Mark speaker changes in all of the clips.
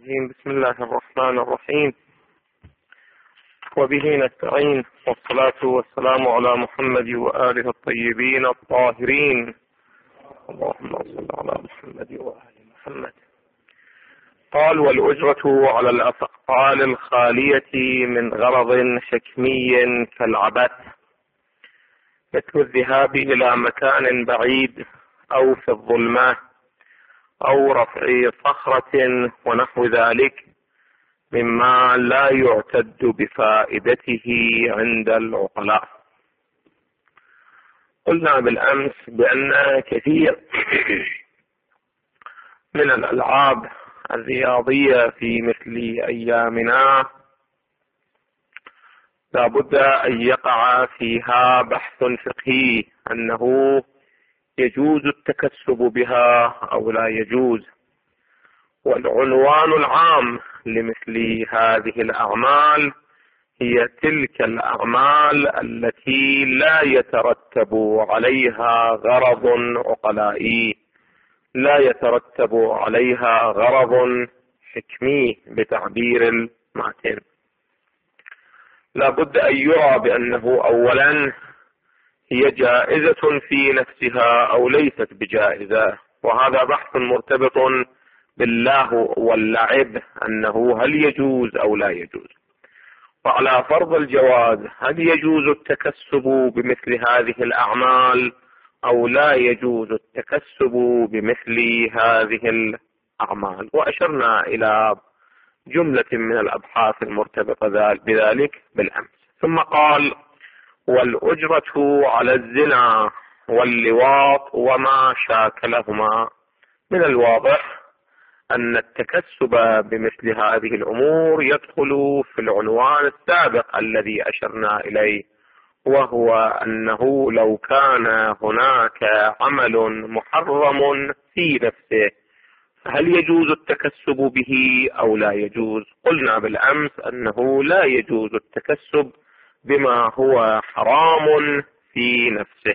Speaker 1: الرجيم. بسم الله الرحمن الرحيم، وبه نستعين، والصلاة والسلام على محمد وآله الطيبين الطاهرين. اللهم صل على محمد وآل محمد. قال: والأجرة على الأفعال الخالية من غرض حكمي كالعبث، مثل الذهاب إلى مكان بعيد أو في الظلمة أو رفع صخرة ونحو ذلك، مما لا يعتد بفائدته عند العقلاء. قلنا بالأمس بأن كثير من الألعاب الرياضية في مثل أيامنا لا بد أن يقع فيها بحث فقهي، أنه يجوز التكسب بها أو لا يجوز. والعنوان العام لمثل هذه الأعمال هي تلك الأعمال التي لا يترتب عليها غرض عقلائي، لا يترتب عليها غرض حكمي بتعبير المعتم. لا بد أن يرى بأنه أولا هي جائزة في نفسها أو ليست بجائزة، وهذا بحث مرتبط باللهو واللعب، أنه هل يجوز أو لا يجوز. وعلى فرض الجواز، هل يجوز التكسب بمثل هذه الأعمال أو لا يجوز التكسب بمثل هذه الأعمال؟ وأشرنا إلى جملة من الأبحاث المرتبطة بذلك بالأمس. ثم قال: والأجرة على الزنا واللواط وما شاكلهما. من الواضح أن التكسب بمثل هذه الأمور يدخل في العنوان السابق الذي أشرنا إليه، وهو أنه لو كان هناك عمل محرم في نفسه هل يجوز التكسب به أو لا يجوز؟ قلنا بالأمس أنه لا يجوز التكسب بما هو حرام في نفسه.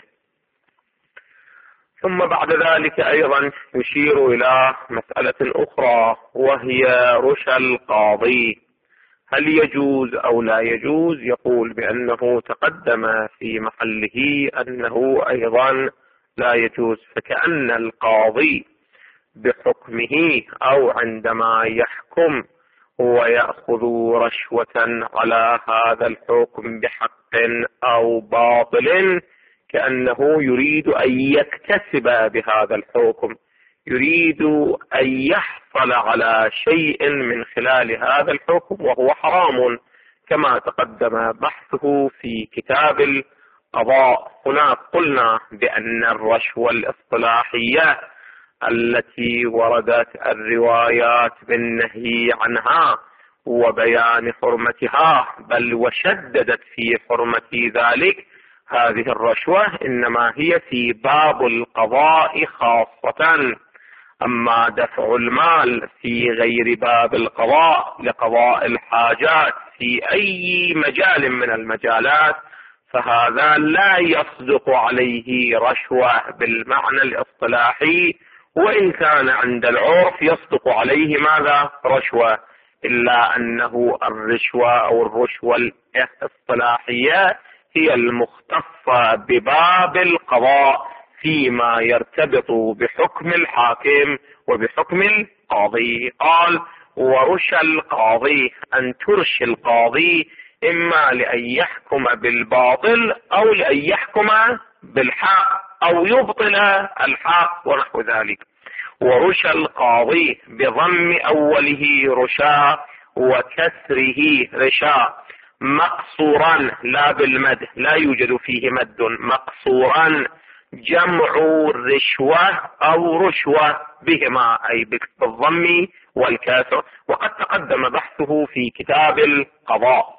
Speaker 1: ثم بعد ذلك أيضا يشير إلى مسألة أخرى، وهي رشا القاضي، هل يجوز أو لا يجوز؟ يقول بأنه تقدم في محله أنه أيضا لا يجوز، فكأن القاضي بحكمه أو عندما يحكم هو يأخذ رشوة على هذا الحكم بحق أو باطل، كأنه يريد أن يكتسب بهذا الحكم، يريد أن يحصل على شيء من خلال هذا الحكم وهو حرام، كما تقدم بحثه في كتاب القضاء. هنا قلنا بأن الرشوة الاصطلاحية التي وردت الروايات بالنهي عنها وبيان حرمتها، بل وشددت في حرمة ذلك، هذه الرشوة إنما هي في باب القضاء خاصة. أما دفع المال في غير باب القضاء لقضاء الحاجات في أي مجال من المجالات، فهذا لا يصدق عليه رشوة بالمعنى الاصطلاحي، وإن كان عند العرف يصدق عليه ماذا؟ رشوة، إلا أنه الرشوة أو الرشوة الاصطلاحية هي المختصة بباب القضاء فيما يرتبط بحكم الحاكم وبحكم القاضي. قال: ورشا القاضي، أن ترشي القاضي إما لأن يحكم بالباطل أو لأن يحكم بالحق أو يبطل الحق ونحو ذلك. ورشا القاضي بضم أوله رشا وكسره رشا، مقصورا لا بالمد، لا يوجد فيه مد، مقصورا، جمع رشوة أو رشوة بهما، أي بالضم والكسر، وقد تقدم بحثه في كتاب القضاء.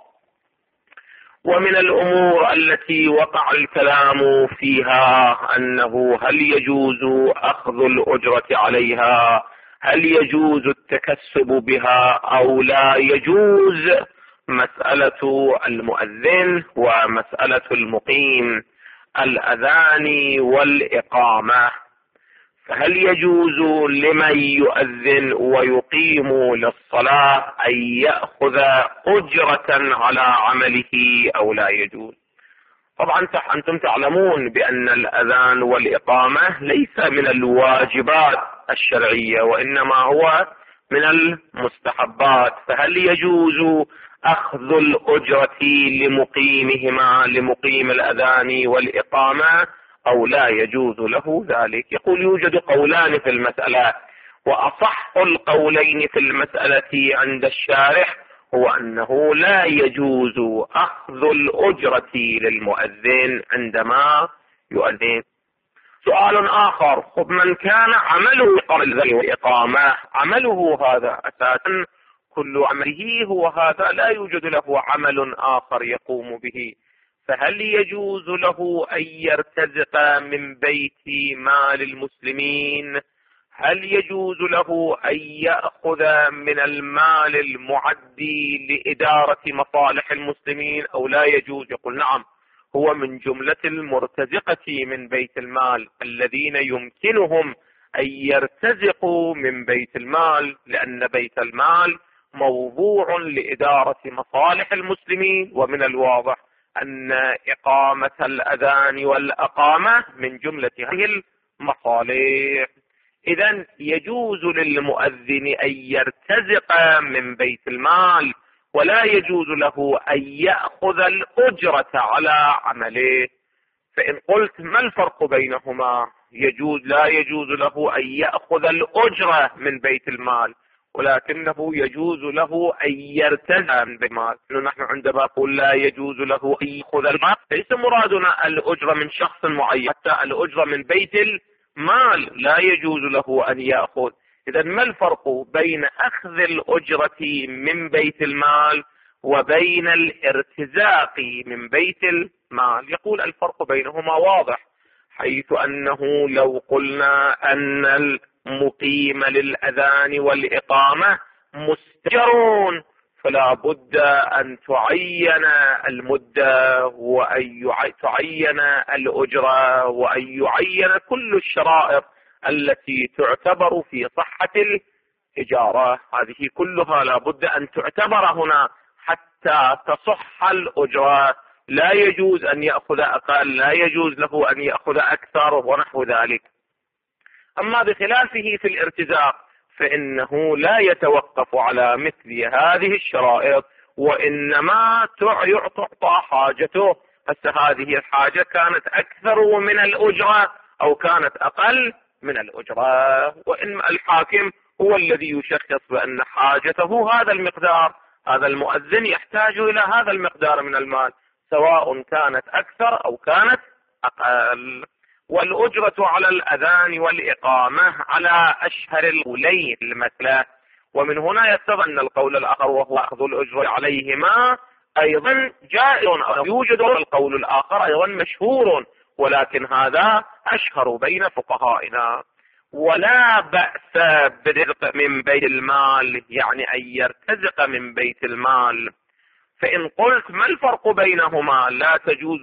Speaker 1: ومن الأمور التي وقع الكلام فيها أنه هل يجوز أخذ الأجرة عليها، هل يجوز التكسب بها أو لا يجوز، مسألة المؤذن ومسألة المقيم، الأذان والإقامة. فهل يجوز لمن يؤذن ويقيم للصلاة أن يأخذ أجرة على عمله أو لا يجوز؟ طبعا أنتم تعلمون بأن الأذان والإقامة ليس من الواجبات الشرعية، وإنما هو من المستحبات. فهل يجوز أخذ الأجرة لمقيمهما، لمقيم الأذان والإقامة، أو لا يجوز له ذلك؟ يقول يوجد قولان في المسألة، وأصح القولين في المسألة عند الشارح هو أنه لا يجوز أخذ الأجرة للمؤذن عندما يؤذن. سؤال آخر، خب من كان عمله الإقامة، عمله هذا أساسا كل عمله هو هذا، لا يوجد له عمل آخر يقوم به، فهل يجوز له أن يرتزق من بيت مال المسلمين؟ هل يجوز له أن يأخذ من المال المعدي لإدارة مصالح المسلمين أو لا يجوز؟ يقول نعم، هو من جملة المرتزقة من بيت المال الذين يمكنهم أن يرتزقوا من بيت المال، لأن بيت المال موضوع لإدارة مصالح المسلمين، ومن الواضح أن إقامة الأذان والأقامة من جملة هذه المصالح. إذن يجوز للمؤذن أن يرتزق من بيت المال، ولا يجوز له أن يأخذ الأجرة على عمله. فإن قلت ما الفرق بينهما؟ لا يجوز له أن يأخذ الأجرة من بيت المال، ولكنه يجوز له أن يرتزق من بيت المال. نحن عندما نقول لا يجوز له أن يأخذ المال، ليس مرادنا الأجرة من شخص معين، حتى الأجرة من بيت المال لا يجوز له أن يأخذ. إذن ما الفرق بين أخذ الأجرة من بيت المال وبين الارتزاق من بيت المال؟ يقول الفرق بينهما واضح، حيث أنه لو قلنا أن المقيم للأذان والإقامة مستأجرون، فلا بد أن تعين المدة، وأن تعين الأجرة، وأن يعين كل الشرائط التي تعتبر في صحة الإجارة. هذه كلها لا بد أن تعتبر هنا حتى تصح الأجرة. لا يجوز أن يأخذ أقل، لا يجوز له أن يأخذ أكثر ونحو ذلك. أما بخلافه في الارتزاق فإنه لا يتوقف على مثل هذه الشرائط، وإنما تعطى حاجته. هذه الحاجة كانت أكثر من الأجرة أو كانت أقل من الأجرة، وإن الحاكم هو الذي يشخص بأن حاجته هذا المقدار، هذا المؤذن يحتاج إلى هذا المقدار من المال، سواء كانت أكثر أو كانت أقل. والأجرة على الأذان والإقامة على أشهر القولين المثلى، ومن هنا يتضح أن القول الآخر وهو أخذ الأجرة عليهما أيضا جائز، أو يوجد القول الآخر أيضا مشهور، ولكن هذا أشهر بين فقهائنا. ولا بأس برزق من بيت المال، يعني أن يرتزق من بيت المال. فإن قلت ما الفرق بينهما؟ لا يجوز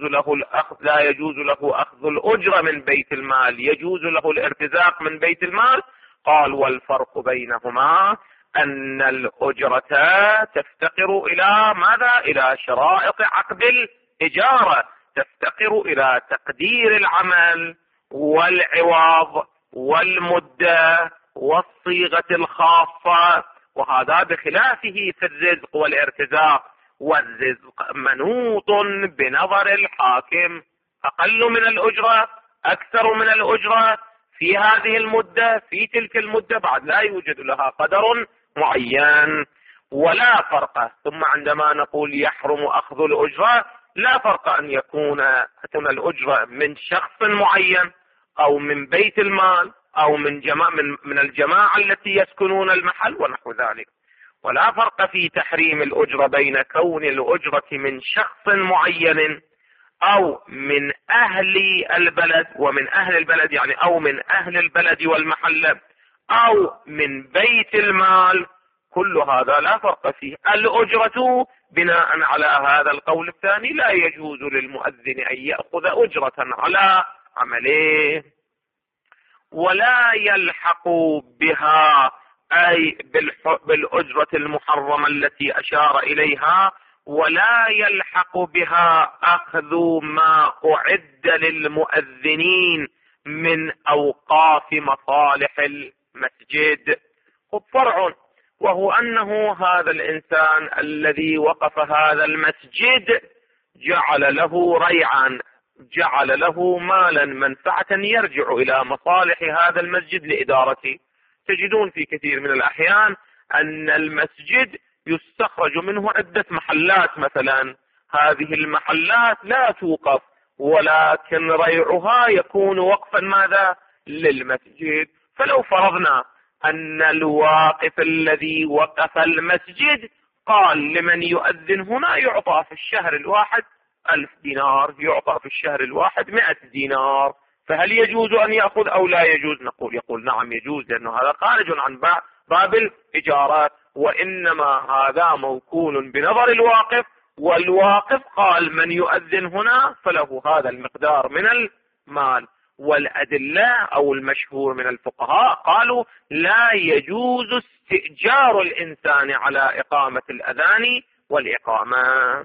Speaker 1: له أخذ الأجرة من بيت المال، يجوز له الارتزاق من بيت المال. قال والفرق بينهما أن الأجرة تفتقر إلى ماذا؟ إلى شرائط عقد الإجارة، تفتقر إلى تقدير العمل والعوض والمدة والصيغة الخاصة، وهذا بخلافه في الرزق والارتزاق. والرزق منوط بنظر الحاكم، أقل من الأجرة، أكثر من الأجرة، في هذه المدة، في تلك المدة، بعد لا يوجد لها قدر معين. ولا فرق. ثم عندما نقول يحرم أخذ الأجرة، لا فرق أن يكون الأجرة من شخص معين، أو من بيت المال، أو من الجماعة التي يسكنون المحل ونحو ذلك. ولا فرق في تحريم الأجرة بين كون الأجرة من شخص معين أو من أهل البلد، ومن أهل البلد يعني أو من أهل البلد والمحل، أو من بيت المال. كل هذا لا فرق فيه. الأجرة بناء على هذا القول الثاني لا يجوز للمؤذن أن يأخذ أجرة على عمله. ولا يلحق بها أي بالأجرة المحرمة التي أشار إليها، ولا يلحق بها أخذ ما أعد للمؤذنين من أوقاف مصالح المسجد. فرع، وهو أنه هذا الإنسان الذي وقف هذا المسجد جعل له ريعا، جعل له مالا منفعة يرجع إلى مصالح هذا المسجد لإدارته. تجدون في كثير من الأحيان أن المسجد يستخرج منه عدة محلات مثلا، هذه المحلات لا توقف ولكن ريعها يكون وقفا ماذا؟ للمسجد. فلو فرضنا أن الواقف الذي وقف المسجد قال لمن يؤذن هنا يعطى في الشهر الواحد 1000 دينار، يعطى في الشهر الواحد 100 دينار، فهل يجوز أن يأخذ أو لا يجوز؟ يقول نعم يجوز، لأنه هذا خارج عن باب الإجارات، وإنما هذا موكول بنظر الواقف، والواقف قال من يؤذن هنا فله هذا المقدار من المال. والأدلة أو المشهور من الفقهاء قالوا لا يجوز استئجار الإنسان على إقامة الأذان والإقامة،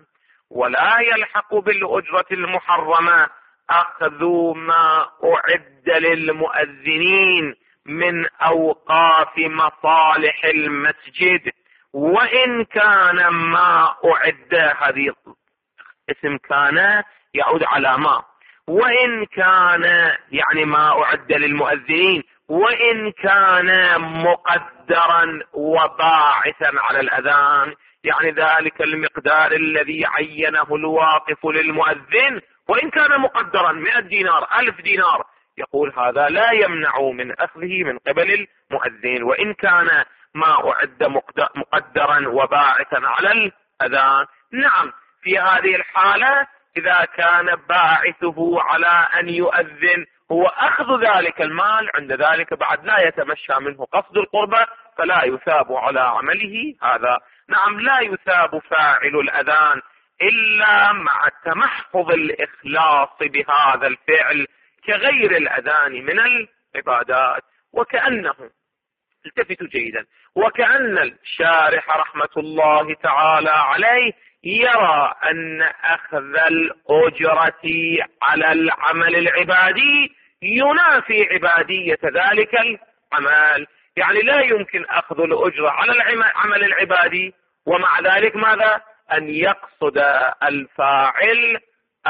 Speaker 1: ولا يلحق بالأجرة المحرمة أخذ ما أعد للمؤذنين من أوقاف مصالح المسجد، وإن كان ما أعد، هذه اسم كان يعود على ما، وإن كان يعني ما أعد للمؤذنين وإن كان مقدرا وباعثا على الأذان، يعني ذلك المقدار الذي عينه الواقف للمؤذن وإن كان مقدرا 100 دينار 1000 دينار، يقول هذا لا يمنع من أخذه من قبل المؤذن وإن كان ما أعد مقدرا وباعثا على الأذان. نعم، في هذه الحالة إذا كان باعثه على أن يؤذن هو أخذ ذلك المال، عند ذلك بعد لا يتمشى منه قصد القربة فلا يثاب على عمله هذا. نعم، لا يثاب فاعل الأذان إلا مع تمحض الإخلاص بهذا الفعل كغير الأذان من العبادات. وكأنه، التفتوا جيدا، وكأن الشارح رحمة الله تعالى عليه يرى أن أخذ الأجرة على العمل العبادي ينافي عبادية ذلك العمل، يعني لا يمكن أخذ الأجرة على العمل العبادي ومع ذلك ماذا؟ أن يقصد الفاعل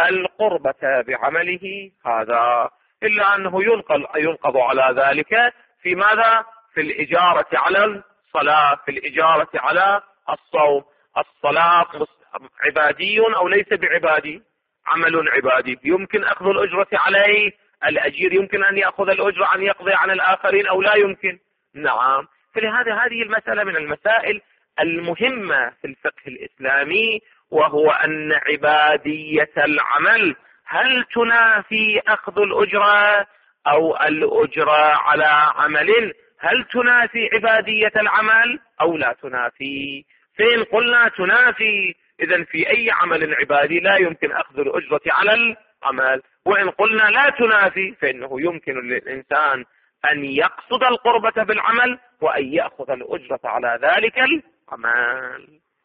Speaker 1: القربة بعمله هذا، إلا أنه ينقض على ذلك في ماذا؟ في الإجارة على الصلاة، في الإجارة على الصوم. الصلاة عبادي أو ليس بعبادي؟ عمل عبادي، يمكن أخذ الأجرة عليه، الأجير يمكن أن يأخذ الأجرة أن يقضي عن الآخرين أو لا يمكن؟ نعم. فلهذا هذه المسألة من المسائل المهمة في الفقه الإسلامي، وهو أن عبادية العمل هل تنافي أخذ الأجرة، أو الأجرة على عمل هل تنافي عبادية العمل أو لا تنافي؟ فإن قلنا تنافي إذن في أي عمل عبادي لا يمكن أخذ الأجرة على العمل، وإن قلنا لا تنافي فإنه يمكن للإنسان أن يقصد القربة بالعمل وأن يأخذ الأجرة على ذلك العمل.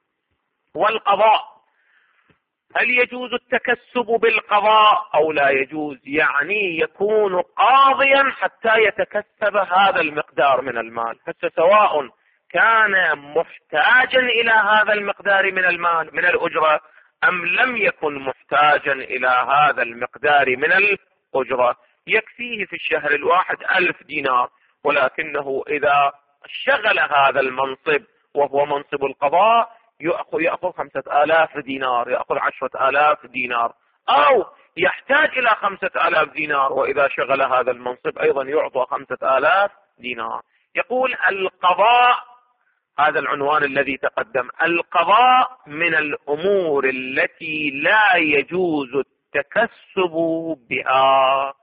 Speaker 1: والقضاء، هل يجوز التكسب بالقضاء أو لا يجوز؟ يعني يكون قاضيا حتى يتكسب هذا المقدار من المال، حتى سواء كان محتاجا إلى هذا المقدار من المال من الأجرة أم لم يكن محتاجا إلى هذا المقدار من الأجرة، يكفيه في الشهر الواحد 1000 دينار، ولكنه إذا شغل هذا المنصب وهو منصب القضاء يأخذ 5000 دينار، يأخذ 10,000 دينار، أو يحتاج إلى 5000 دينار وإذا شغل هذا المنصب أيضا يعطى 5000 دينار. يقول القضاء، هذا العنوان الذي تقدم، القضاء من الأمور التي لا يجوز التكسب بها،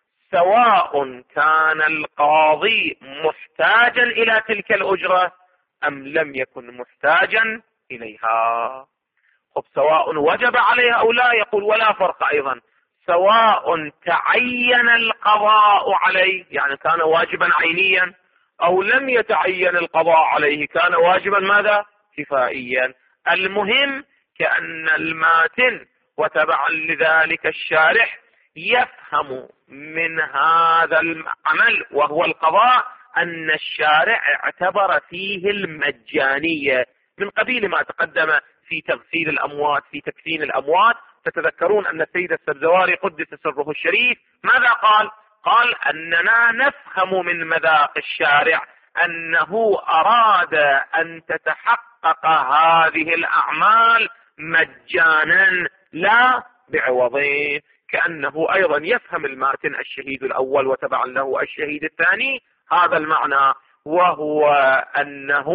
Speaker 1: سواء كان القاضي محتاجا إلى تلك الأجرة أم لم يكن محتاجا إليها. سواء وجب عليها أو لا، يقول ولا فرق أيضا، سواء تعين القضاء عليه، يعني كان واجبا عينيا، أو لم يتعين القضاء عليه كان واجبا ماذا؟ كفائيا. المهم كأن الماتن وتبعا لذلك الشارح يفهم من هذا العمل وهو القضاء أن الشارع اعتبر فيه المجانية، من قبيل ما تقدم في تغسيل الأموات، في تكفين الأموات. تتذكرون أن السيد السبزواري قدس سره الشريف ماذا قال؟ قال أننا نفهم من مذاق الشارع أنه أراد أن تتحقق هذه الأعمال مجانا لا بعوضين، كأنه أيضا يفهم الماتن الشهيد الأول وتبعا له الشهيد الثاني هذا المعنى، وهو أنه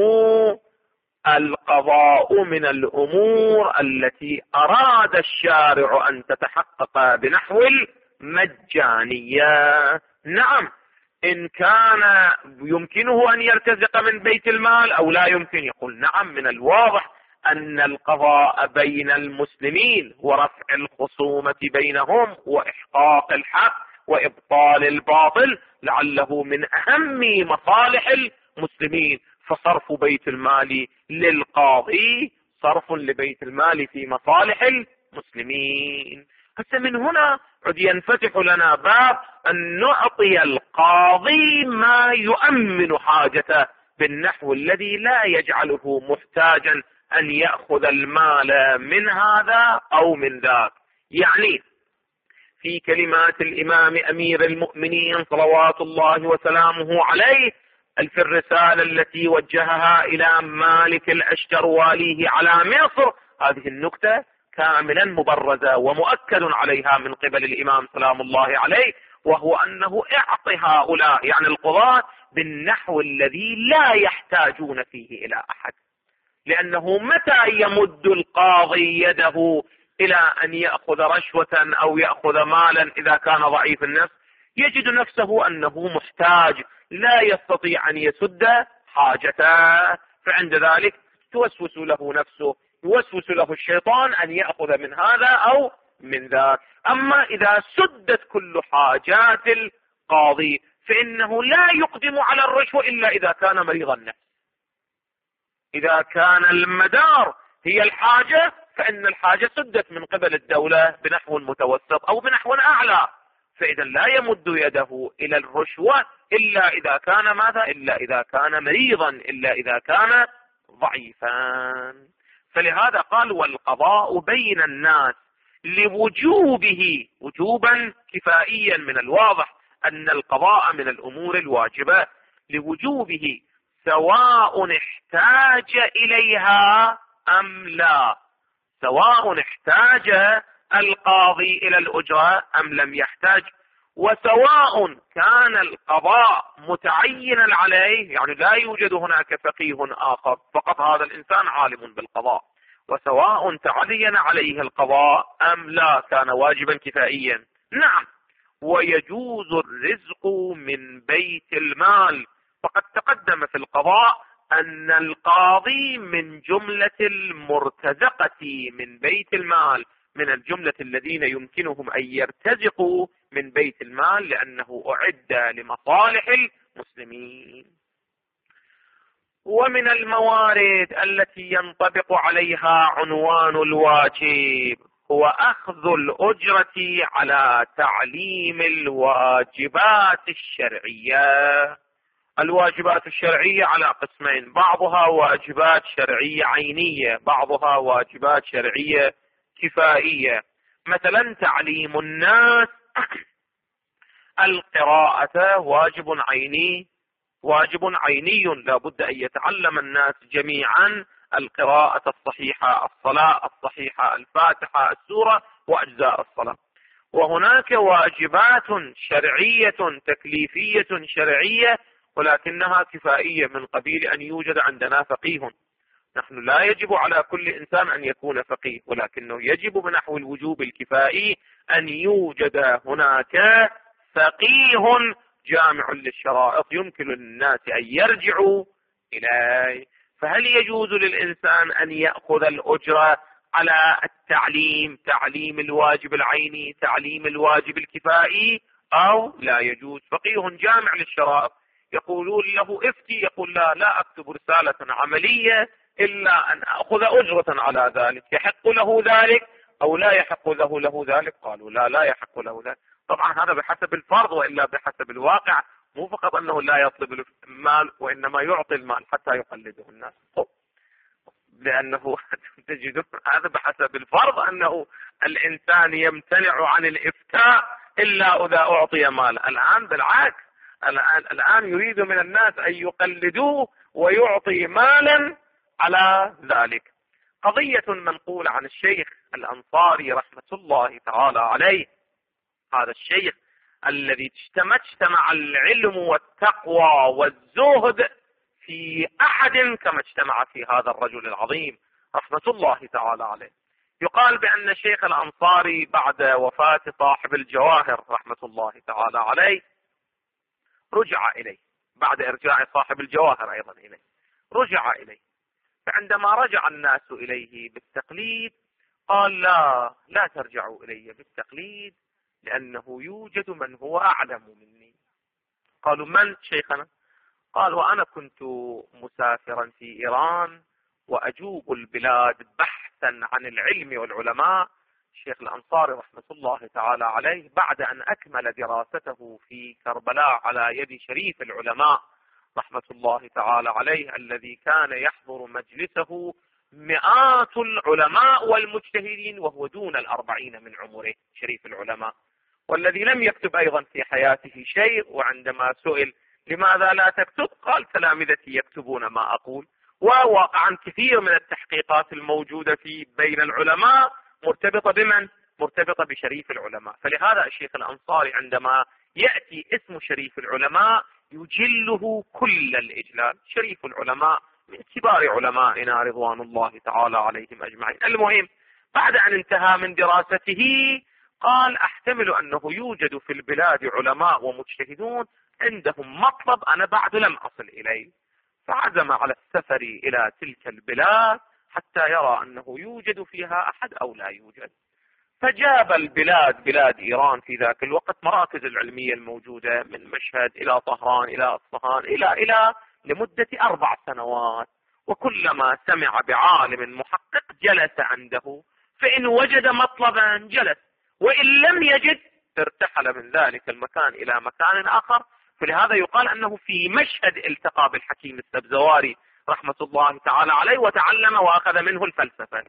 Speaker 1: القضاء من الأمور التي أراد الشارع أن تتحقق بنحو المجانية. نعم، إن كان يمكنه أن يرتزق من بيت المال أو لا يمكن، يقول نعم، من الواضح أن القضاء بين المسلمين ورفع الخصومة بينهم وإحقاق الحق وإبطال الباطل لعله من أهم مصالح المسلمين، فصرف بيت المال للقاضي صرف لبيت المال في مصالح المسلمين. حتى من هنا قد ينفتح لنا باب أن نعطي القاضي ما يؤمن حاجته بالنحو الذي لا يجعله محتاجا أن يأخذ المال من هذا أو من ذاك. يعني في كلمات الإمام أمير المؤمنين صلوات الله وسلامه عليه في الرسالة التي وجهها إلى مالك الأشتر واليه على مصر، هذه النكتة كاملا مبرزة ومؤكد عليها من قبل الإمام سلام الله عليه، وهو أنه اعطي هؤلاء يعني القضاة بالنحو الذي لا يحتاجون فيه إلى أحد، لأنه متى يمد القاضي يده إلى أن يأخذ رشوة أو يأخذ مالا إذا كان ضعيف النفس يجد نفسه أنه محتاج لا يستطيع أن يسد حاجته، فعند ذلك توسوس له نفسه، يوسوس له الشيطان أن يأخذ من هذا أو من ذاك. أما إذا سدت كل حاجات القاضي فإنه لا يقدم على الرشوة إلا إذا كان مريض النفس. إذا كان المدار هي الحاجة فإن الحاجة سدت من قبل الدولة بنحو متوسط أو بنحو أعلى، فإذا لا يمد يده إلى الرشوة إلا إذا كان ماذا؟ إلا إذا كان مريضا، إلا إذا كان ضعيفا. فلهذا قال والقضاء بين الناس لوجوبه وجوبا كفائيا، من الواضح أن القضاء من الأمور الواجبة لوجوبه سواء احتاج إليها أم لا، سواء احتاج القاضي إلى الأجرة أم لم يحتاج، وسواء كان القضاء متعينا عليه، يعني لا يوجد هناك فقيه آخر، فقط هذا الإنسان عالم بالقضاء، وسواء تعين عليه القضاء أم لا كان واجبا كفائيا. نعم، ويجوز الرزق من بيت المال، فقد تقدم في القضاء أن القاضي من جملة المرتزقة من بيت المال، من الجملة الذين يمكنهم أن يرتزقوا من بيت المال لأنه أعد لمصالح المسلمين. ومن الموارد التي ينطبق عليها عنوان الواجب هو أخذ الأجرة على تعليم الواجبات الشرعية. الواجبات الشرعية على قسمين، بعضها واجبات شرعية عينية، بعضها واجبات شرعية كفائية. مثلا تعليم الناس القراءة واجب عيني، واجب عيني لا بد أن يتعلم الناس جميعا القراءة الصحيحة، الصلاة الصحيحة، الفاتحة، السورة وأجزاء الصلاة. وهناك واجبات شرعية تكليفية شرعية ولكنها كفائية، من قبيل أن يوجد عندنا فقيه. نحن لا يجب على كل إنسان أن يكون فقيه، ولكنه يجب بنحو الوجوب الكفائي أن يوجد هناك فقيه جامع للشرائط يمكن للناس أن يرجعوا إليه. فهل يجوز للإنسان أن يأخذ الأجرة على التعليم، تعليم الواجب العيني، تعليم الواجب الكفائي، أو لا يجوز. فقيه جامع للشرائط يقولون له افتي، يقول لا أكتب رسالة عملية إلا أن أخذ أجرة على ذلك، يحق له ذلك أو لا يحق له ذلك؟ قالوا لا يحق له ذلك. طبعا هذا بحسب الفرض، وإلا بحسب الواقع مو فقط أنه لا يطلب المال، وإنما يعطي المال حتى يقلده الناس، لأنه تجد هذا بحسب الفرض أنه الإنسان يمتنع عن الإفتاء إلا إذا أعطي مال. الآن بالعكس، الآن يريد من الناس أن يقلدوه ويعطي مالا على ذلك. قضية منقولة عن الشيخ الأنصاري رحمة الله تعالى عليه، هذا الشيخ الذي اجتمع العلم والتقوى والزهد في أحد كما اجتمع في هذا الرجل العظيم رحمة الله تعالى عليه. يقال بأن الشيخ الأنصاري بعد وفاة صاحب الجواهر رحمة الله تعالى عليه رجع إليه، بعد إرجاع صاحب الجواهر أيضا إليه رجع إليه. فعندما رجع الناس إليه بالتقليد قال لا ترجعوا إلي بالتقليد، لأنه يوجد من هو أعلم مني. قالوا من شيخنا؟ قال وأنا كنت مسافرا في إيران وأجوب البلاد بحثا عن العلم والعلماء. الشيخ الأنصاري رحمة الله تعالى عليه بعد أن أكمل دراسته في كربلاء على يد شريف العلماء رحمة الله تعالى عليه، الذي كان يحضر مجلسه مئات العلماء والمجتهدين وهو دون 40 من عمره، شريف العلماء، والذي لم يكتب أيضا في حياته شيء. وعندما سئل لماذا لا تكتب؟ قال تلامذتي يكتبون ما أقول. وواقعا كثير من التحقيقات الموجودة في بين العلماء مرتبطة بمن؟ مرتبطة بشريف العلماء. فلهذا الشيخ الأنصاري عندما يأتي اسم شريف العلماء يجله كل الإجلال. شريف العلماء من كبار علمائنا رضوان الله تعالى عليهم أجمعين. المهم بعد أن انتهى من دراسته قال أحتمل أنه يوجد في البلاد علماء ومجتهدون عندهم مطلب أنا بعد لم أصل إليه، فعزم على السفر إلى تلك البلاد حتى يرى أنه يوجد فيها أحد أو لا يوجد. فجاب البلاد، بلاد إيران في ذاك الوقت، مراكز العلمية الموجودة من مشهد إلى طهران إلى أصفهان إلى لمدة 4 سنوات، وكلما سمع بعالم محقق جلس عنده، فإن وجد مطلبا جلس، وإن لم يجد ارتحل من ذلك المكان إلى مكان آخر. فلهذا يقال أنه في مشهد التقى بالحكيم السبزواري رحمة الله تعالى عليه وتعلم وأخذ منه الفلسفة.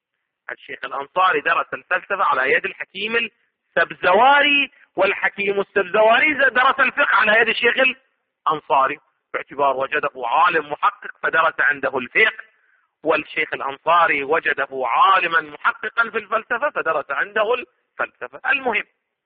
Speaker 1: الشيخ الأنصاري درس الفلسفة على يد الحكيم السبزواري، والحكيم السبزواري درس الفقه على يد الشيخ الأنصاري، باعتبار وجده عالم محقق فدرس عنده الفقه، والشيخ الأنصاري وجده عالما محققا في الفلسفة فدرس عنده الفلسفة. المهم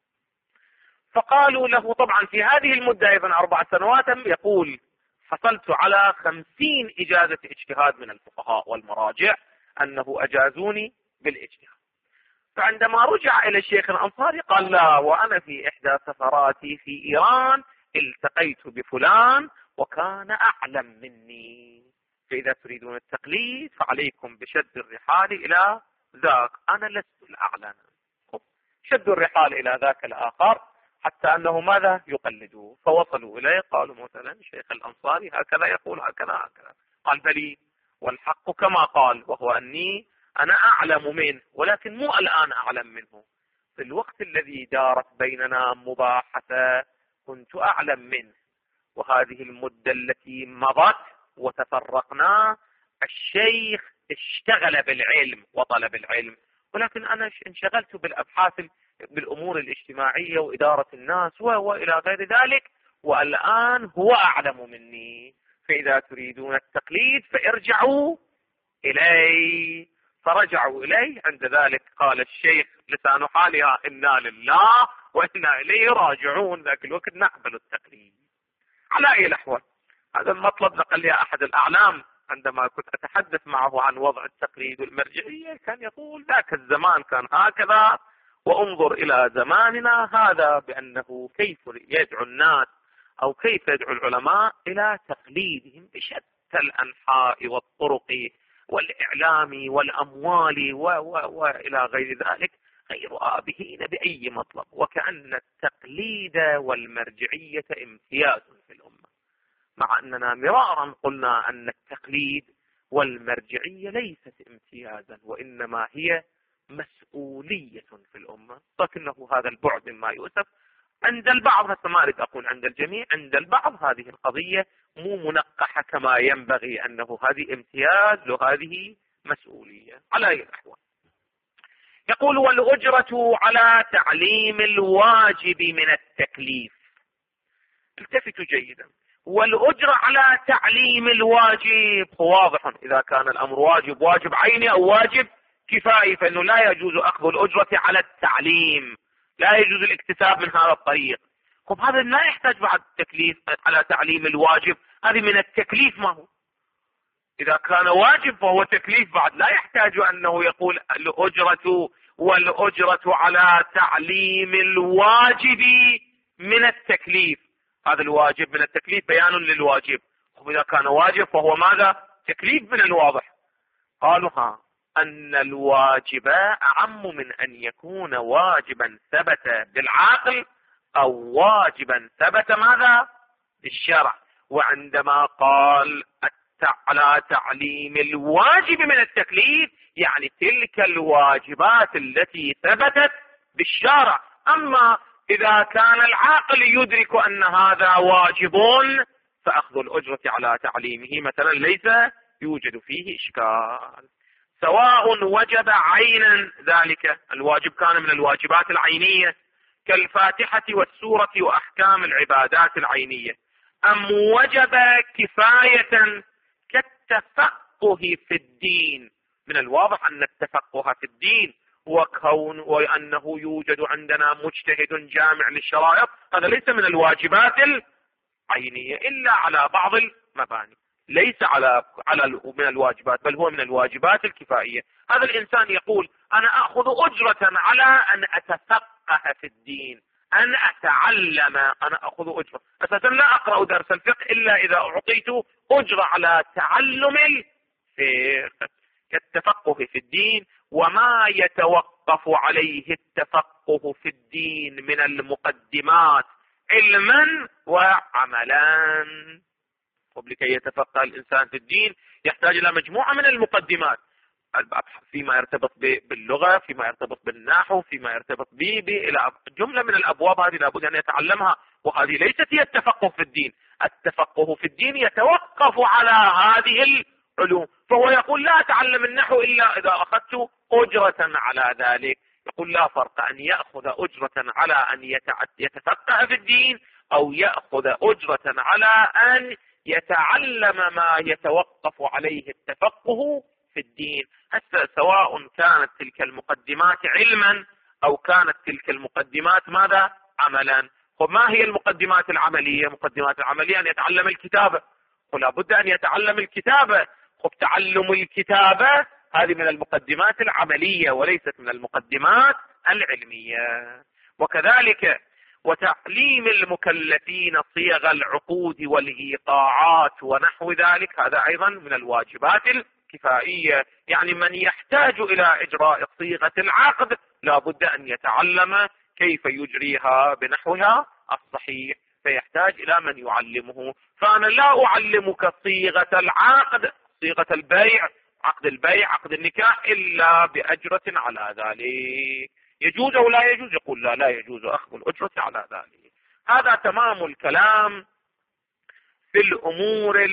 Speaker 1: فقالوا له طبعا في هذه المدة أيضا 4 سنوات يقول حصلت على 50 إجازة اجتهاد من الفقهاء والمراجع أنه أجازوني بالاجتهاد. فعندما رجع إلى الشيخ الأنصاري قال لا، وأنا في إحدى سفراتي في إيران التقيت بفلان وكان أعلم مني، فإذا تريدون التقليد فعليكم بشد الرحال إلى ذاك، أنا لست الأعلم. شدوا الرحال إلى ذاك الآخر حتى أنه ماذا يقلدوه، فوصلوا إليه قالوا مثلا شيخ الأنصاري هكذا يقول هكذا. قال بلي والحق كما قال، وهو أني أنا أعلم منه، ولكن مو الآن أعلم منه، في الوقت الذي دارت بيننا مباحثة كنت أعلم منه، وهذه المدة التي مضت وتفرقنا الشيخ اشتغل بالعلم وطلب العلم، ولكن أنا انشغلت بالأبحاث بالأمور الاجتماعية وإدارة الناس وإلى غير ذلك، والآن هو أعلم مني، فإذا تريدون التقليد فارجعوا إلي. فرجعوا إليه. عند ذلك قال الشيخ لسان حالها إنا لله وإنا إليه راجعون، ذاك الوقت نقبل التقليد. على أي الأحوال هذا المطلب نقل لي أحد الأعلام عندما كنت أتحدث معه عن وضع التقليد والمرجعية، كان يقول ذاك الزمان كان هكذا، وانظر إلى زماننا هذا بأنه كيف يدعو الناس أو كيف يدعو العلماء إلى تقليدهم بشتى الأنحاء والطرق والإعلام والأموال وإلى غير ذلك غير آبهين بأي مطلب، وكأن التقليد والمرجعية امتياز في الأمة، مع أننا مرارا قلنا أن التقليد والمرجعية ليست امتيازا، وإنما هي مسؤولية في الأمة. لكنه هذا البعد مما يؤسف عند البعض، هسه ما أريد أقول عند الجميع، عند البعض هذه القضية مو منقحة كما ينبغي، أنه هذه امتياز وهذه مسؤولية. على أي الأحوال يقول: والأجرة على تعليم الواجب من التكليف. التفتوا جيدا، والأجرة على تعليم الواجب واضح، إذا كان الأمر واجب عيني أو واجب كفائي، فإنه لا يجوز أخذ الأجرة على التعليم، لا يجوز الاكتساب من هذا الطريق. خب هذا لا يحتاج بعد التكليف على تعليم الواجب، هذه من التكليف. ما هو إذا كان واجب فهو تكليف بعد، لا يحتاج أنه يقول الأجرة والأجرة على تعليم الواجب من التكليف. هذا الواجب من التكليف بيان للواجب. خب إذا كان واجب فهو ماذا؟ تكليف من الواضح. قالوا أن الواجب أعم من أن يكون واجبا ثبت بالعقل أو واجبا ثبت ماذا؟ بالشرع. وعندما قال على تعليم الواجب من التكليف يعني تلك الواجبات التي ثبتت بالشرع. أما إذا كان العاقل يدرك أن هذا واجب فأخذ الأجرة على تعليمه مثلا ليس يوجد فيه إشكال، سواء وجب عينا، ذلك الواجب كان من الواجبات العينية كالفاتحة والسورة وأحكام العبادات العينية، أم وجب كفاية كالتفقه في الدين. من الواضح أن التفقه في الدين وأنه يوجد عندنا مجتهد جامع للشرائط، هذا ليس من الواجبات العينية إلا على بعض المباني، ليس من الواجبات، بل هو من الواجبات الكفائية. هذا الإنسان يقول أنا أخذ أجرة على أن أتفقه في الدين، أن أتعلم، أنا أخذ أجرة. أساسا لا أقرأ درس الفقه إلا إذا أعطيت أجرة على تعلم الفقه كالتفقه في الدين، وما يتوقف عليه التفقه في الدين من المقدمات علما وعملا. ولكي يتفقه الإنسان في الدين يحتاج إلى مجموعة من المقدمات، فيما يرتبط باللغة، فيما يرتبط بالنحو، فيما يرتبط إلى جملة من الأبواب هذه لابد أن يتعلمها، وهذه ليست هي التفقه في الدين. التفقه في الدين يتوقف على هذه العلوم، فهو يقول لا أتعلم النحو إلا إذا أخذت أجرة على ذلك. يقول لا فرق أن يأخذ أجرة على أن يتفقه في الدين أو يأخذ أجرة على أن يتعلم ما يتوقف عليه التفقه في الدين. حتى سواء كانت تلك المقدمات علما أو كانت تلك المقدمات ماذا؟ عملا. وما هي المقدمات العملية؟ مقدمات العملية أن يتعلم الكتابة، ولا بد أن يتعلم الكتابة. تعلم الكتابة هذه من المقدمات العملية وليست من المقدمات العلمية. وكذلك وتعليم المكلفين صيغ العقود والإيقاعات ونحو ذلك، هذا أيضا من الواجبات الكفائية. يعني من يحتاج إلى إجراء صيغة العقد لا بد أن يتعلم كيف يجريها بنحوها الصحيح، فيحتاج إلى من يعلمه. فأنا لا أعلمك صيغة العقد، صيغة البيع، عقد البيع، عقد النكاح، إلا بأجرة على ذلك. يجوز أو لا يجوز؟ يقول لا يجوز أخذ الأجرة على ذلك. هذا تمام الكلام في الأمور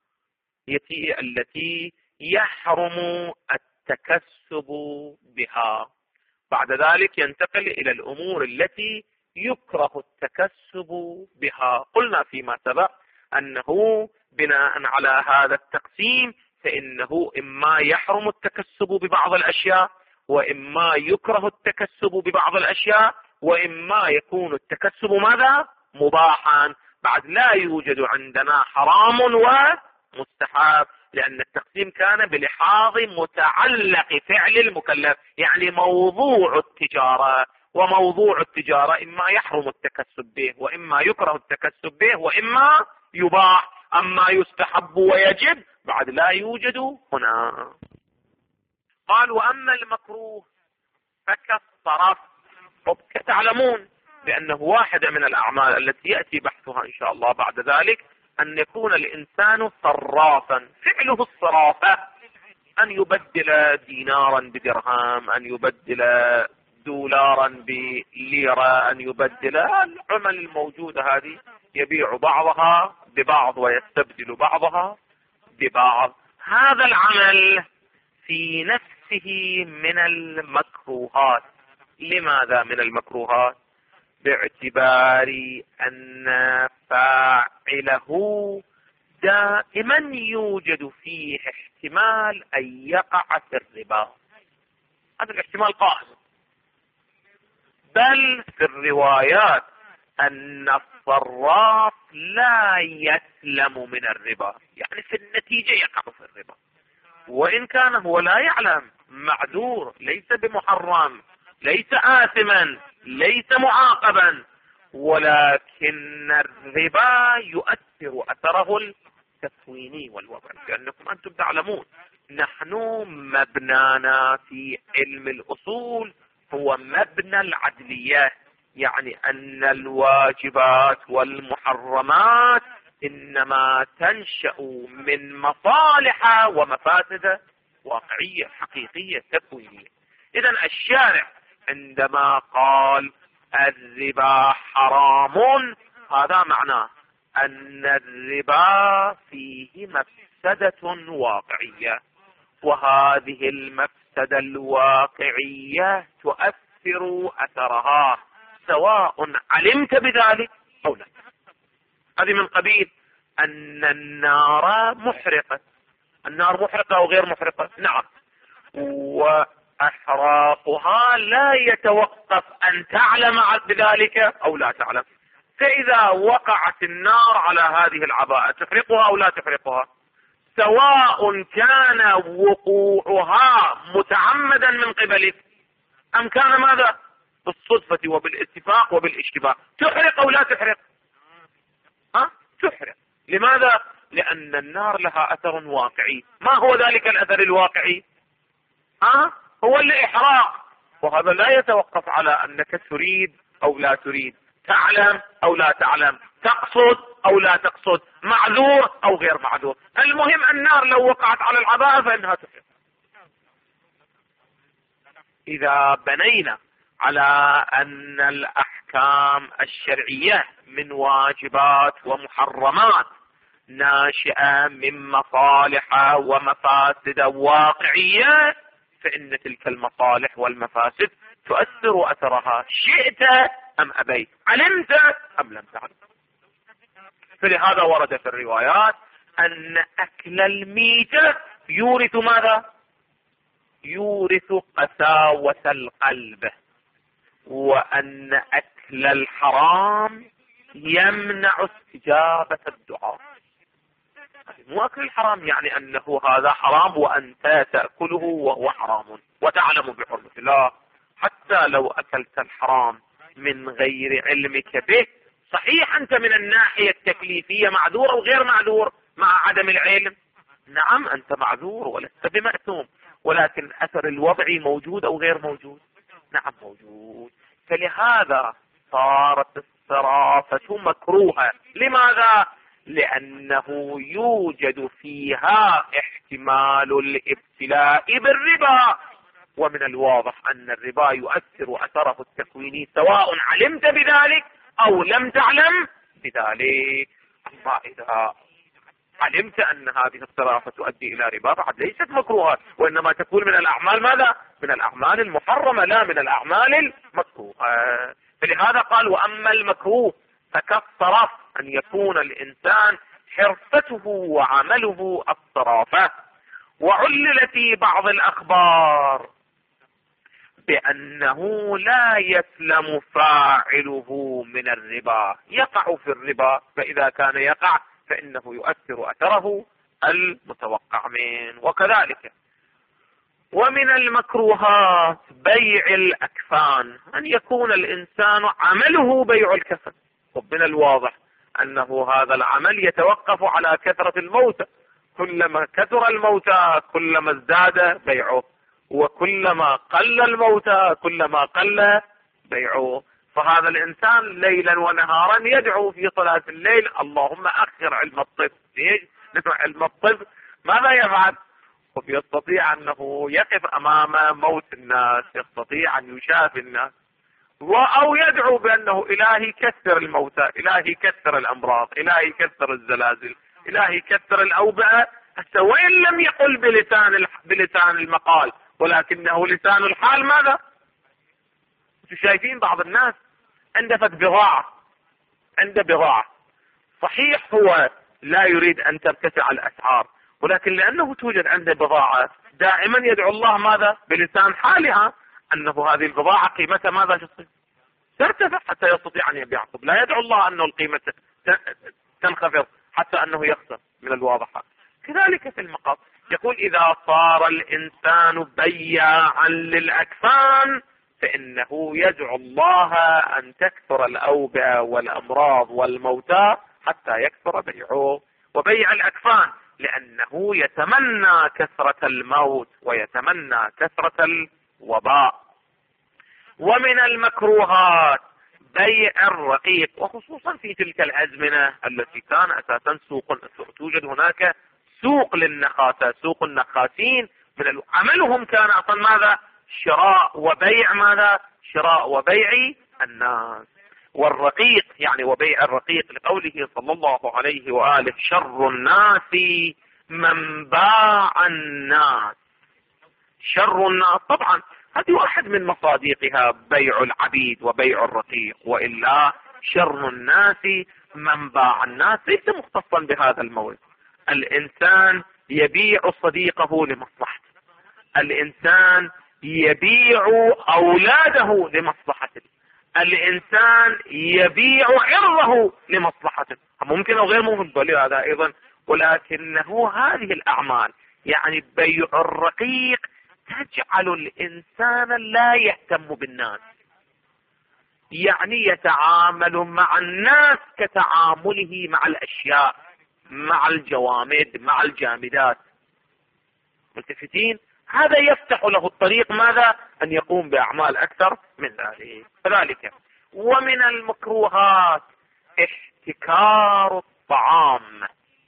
Speaker 1: التي يحرم التكسب بها. بعد ذلك ينتقل إلى الأمور التي يكره التكسب بها. قلنا فيما سبق أنه بناء على هذا التقسيم فإنه إما يحرم التكسب ببعض الأشياء، وإما يكره التكسب ببعض الأشياء، وإما يكون التكسب ماذا؟ مباحا. بعد لا يوجد عندنا حرام ومستحب، لأن التقسيم كان بلحاظ متعلق فعل المكلف، يعني موضوع التجارة. وموضوع التجارة إما يحرم التكسب به، وإما يكره التكسب به، وإما يباح. أما يستحب ويجب بعد لا يوجد هنا. قال وأما المكروه فكالصرف. تعلمون بأنه واحدة من الأعمال التي يأتي بحثها إن شاء الله بعد ذلك أن يكون الإنسان صرافا، فعله الصرافة، أن يبدل دينارا بدرهم، أن يبدل دولارا بليرة، أن يبدل العمل الموجودة هذه، يبيع بعضها ببعض ويستبدل بعضها ببعض. هذا العمل في نفسه من المكروهات. لماذا من المكروهات؟ باعتبار أن فاعله دائما يوجد فيه احتمال أن يقع في الربا. هذا الاحتمال قائم، بل في الروايات أن الصراف لا يسلم من الربا، يعني في النتيجة يقع في الربا، وإن كان هو لا يعلم، معذور، ليس بمحرم، ليس آثما، ليس معاقبا، ولكن الربا يؤثر أثره التكويني والوضعي. لأنكم أنتم تعلمون نحن مبنانا في علم الأصول هو مبنى العدلية، يعني أن الواجبات والمحرمات إنما تنشأ من مصالح ومفاسد واقعية حقيقية تكوينية. إذن الشارع عندما قال الربا حرام، هذا معناه أن الربا فيه مفسدة واقعية، وهذه المفسدة الواقعية تؤثر أثرها سواء علمت بذلك أو لا. هذه من قبيل أن النار محرقة. النار محرقة أو غير محرقة؟ نعم. وأحراقها لا يتوقف أن تعلم بذلك أو لا تعلم. فإذا وقعت النار على هذه العباءة تحرقها أو لا تحرقها، سواء كان وقوعها متعمدا من قبلك أم كان ماذا؟ بالصدفة وبالاتفاق وبالاشتباه، تحرق أو لا تحرق؟ تحرق. لماذا؟ لأن النار لها أثر واقعي. ما هو ذلك الأثر الواقعي؟ هو الإحراق، وهذا لا يتوقف على أنك تريد أو لا تريد، تعلم أو لا تعلم، تقصد أو لا تقصد، معذور أو غير معذور. المهم النار لو وقعت على العباءة فإنها تحرق. إذا بنينا على أن الأحكام الشرعية من واجبات ومحرمات ناشئة من مصالح ومفاسد واقعية، فإن تلك المصالح والمفاسد تؤثر أثرها شئت أم أبيت، علمت أم لم تعلم. فلهذا ورد في الروايات أن أكل الميتة يورث ماذا؟ يورث قساوة القلب، وأن أكل الحرام يمنع استجابة الدعاء. مو أكل الحرام يعني أنه هذا حرام وأنت تأكله وهو حرام وتعلم بحرمة الله. حتى لو أكلت الحرام من غير علمك به، صحيح أنت من الناحية التكليفية معذور أو غير معذور مع عدم العلم؟ نعم أنت معذور ولست بمأثوم، ولكن أثر الوضعي موجود أو غير موجود؟ نعم موجود. فلهذا صارت الصرافة مكروهة. لماذا؟ لأنه يوجد فيها احتمال الابتلاء بالربا، ومن الواضح أن الربا يؤثر أثره التكويني سواء علمت بذلك أو لم تعلم بذلك. أما إذا علمت أن هذه الصرافة تؤدي إلى ربا بعد ليست مكروهة، وإنما تكون من الأعمال ماذا؟ من الأعمال المحرمة لا من الأعمال المكروهة. فلهذا قال وأما المكروه فكالصرف، أن يكون الإنسان حرفته وعمله الصرافة. وعلل في بعض الأخبار بأنه لا يسلم فاعله من الربا، يقع في الربا، فإذا كان يقع فإنه يؤثر أثره المتوقع منه. وكذلك ومن المكروهات بيع الأكفان، أن يكون الإنسان عمله بيع الكفن، ومن الواضح أنه هذا العمل يتوقف على كثرة الموتى. كلما كثر الموتى كلما ازداد بيعه، وكلما قل الموتى كلما قل بيعه. فهذا الإنسان ليلا ونهارا يدعو في صلاة الليل اللهم أخر علم الطب. ليش؟ لأنه علم الطب ماذا يفعل؟ يستطيع أنه يقف أمام موت الناس، يستطيع أن يشافي الناس، أو يدعو بأنه إلهي كثر الموتى، إلهي كثر الأمراض، إلهي كثر الزلازل، إلهي كثر الأوبئة، حتى وإن لم يقل بلسان المقال، ولكنه لسان الحال ماذا؟ شايفين بعض الناس عنده بضاعة صحيح هو لا يريد أن ترتفع الأسعار، ولكن لأنه توجد عنده بضاعة دائما يدعو الله ماذا؟ بلسان حالها أنه هذه البضاعة قيمتها ماذا تصير؟ ترتفع حتى يستطيع أن يبيع. لا يدعو الله أنه القيمة تنخفض حتى أنه يخسر من الواضحة. كذلك في المقام يقول إذا صار الإنسان بياعا للأكفان فإنه يدعو الله أن تكثر الأوبئة والأمراض والموتى حتى يكثر بيعه. وبيع الأكفان لأنه يتمنى كثرة الموت ويتمنى كثرة الوباء. ومن المكروهات بيع الرقيق، وخصوصا في تلك الأزمنة التي كان أساسا توجد هناك سوق للنخاسة، سوق النخاسين من عملهم كان أصلا ماذا؟ شراء وبيع ماذا؟ شراء وبيع الناس. والرقيق يعني وبيع الرقيق لقوله صلى الله عليه وآله شر الناس من باع الناس. شر الناس طبعا هذه واحد من مصادقها بيع العبيد وبيع الرقيق، وإلا شر الناس من باع الناس ليس مختصا بهذا الموضوع. الإنسان يبيع صديقه لمصلحته، الإنسان يبيع أولاده لمصلحته، الإنسان يبيع عرضه لمصلحته، ممكن أو غير ممكن هذا أيضا. ولكنه هذه الأعمال يعني بيع الرقيق تجعل الإنسان لا يهتم بالناس، يعني يتعامل مع الناس كتعامله مع الأشياء، مع الجوامد، مع الجامدات. ملتفتين؟ هذا يفتح له الطريق ماذا؟ أن يقوم بأعمال أكثر من ذلك. كذلك ومن المكروهات احتكار الطعام.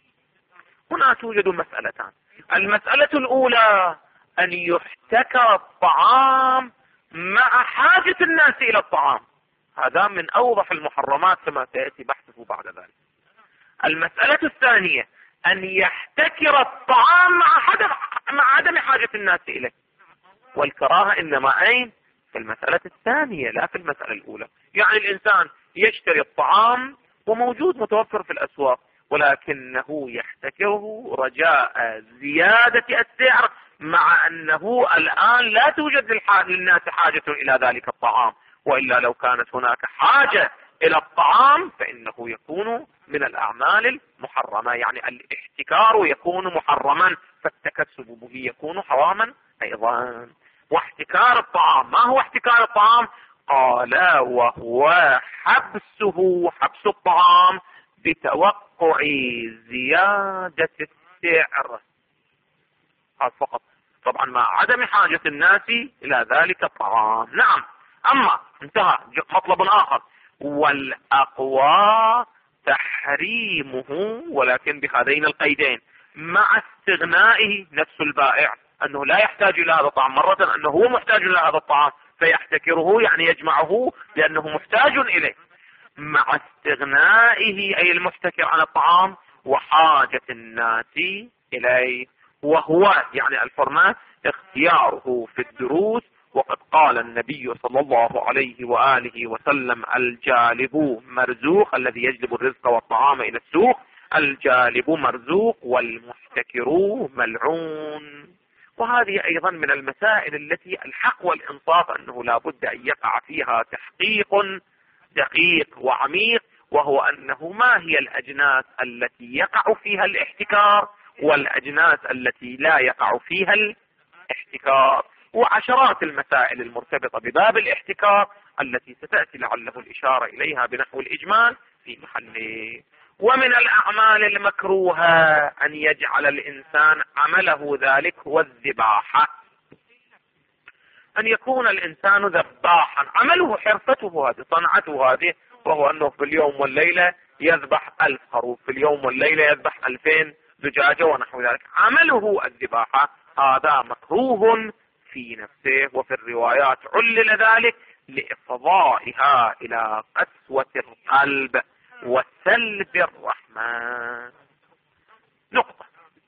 Speaker 1: هنا توجد مسألتان. المسألة الأولى أن يحتكر الطعام مع حاجة الناس إلى الطعام، هذا من أوضح المحرمات كما سيأتي بحثه بعد ذلك. المسألة الثانية أن يحتكر الطعام مع عدم حاجة الناس إليه. والكراهة إنما أين؟ في المسألة الثانية لا في المسألة الأولى. يعني الإنسان يشتري الطعام وموجود متوفر في الأسواق، ولكنه يحتكره رجاء زيادة السعر، مع أنه الآن لا توجد للناس حاجة إلى ذلك الطعام، وإلا لو كانت هناك حاجة إلى الطعام فإنه يكون من الأعمال المحرمة. يعني الاحتكار يكون محرما، فالتكسب به يكون حراما أيضا. واحتكار الطعام، ما هو احتكار الطعام؟ قال وهو حبس الطعام بتوقع زيادة السعر، هذا فقط، طبعا مع عدم حاجة الناس إلى ذلك الطعام. نعم. أما انتهى مطلب آخر، والأقوى تحريمه، ولكن بهذين القيدين، مع استغنائه نفس البائع أنه لا يحتاج إلى هذا الطعام، مرة أنه هو محتاج إلى هذا الطعام فيحتكره يعني يجمعه لأنه محتاج إليه، مع استغنائه أي المحتكر عن الطعام وحاجة الناس إليه. وهو يعني الفرمان اختياره في الدروس. وقد قال النبي صلى الله عليه وآله وسلم الجالب مرزوق، الذي يجلب الرزق والطعام إلى السوق الجالب مرزوق والمحتكر ملعون. وهذه أيضا من المسائل التي الحق والإنصاف أنه لا بد أن يقع فيها تحقيق دقيق وعميق، وهو أنه ما هي الأجناس التي يقع فيها الاحتكار والأجناس التي لا يقع فيها الاحتكار، وعشرات المسائل المرتبطة بباب الاحتكار التي ستأتي لعله الإشارة إليها بنحو الإجمال في محله. ومن الأعمال المكروهة أن يجعل الإنسان عمله ذلك هو الذباحة، أن يكون الإنسان ذباحا، عمله حرفته هذه، صنعته هذه، وهو أنه في اليوم والليلة يذبح 1000 خروف، في اليوم والليلة يذبح 2000 دجاجة ونحو ذلك، عمله الذباحة. هذا مكروه في نفسه، وفي الروايات علل ذلك لإفضائها إلى قسوة القلب وسلب الرحمة. نقطة.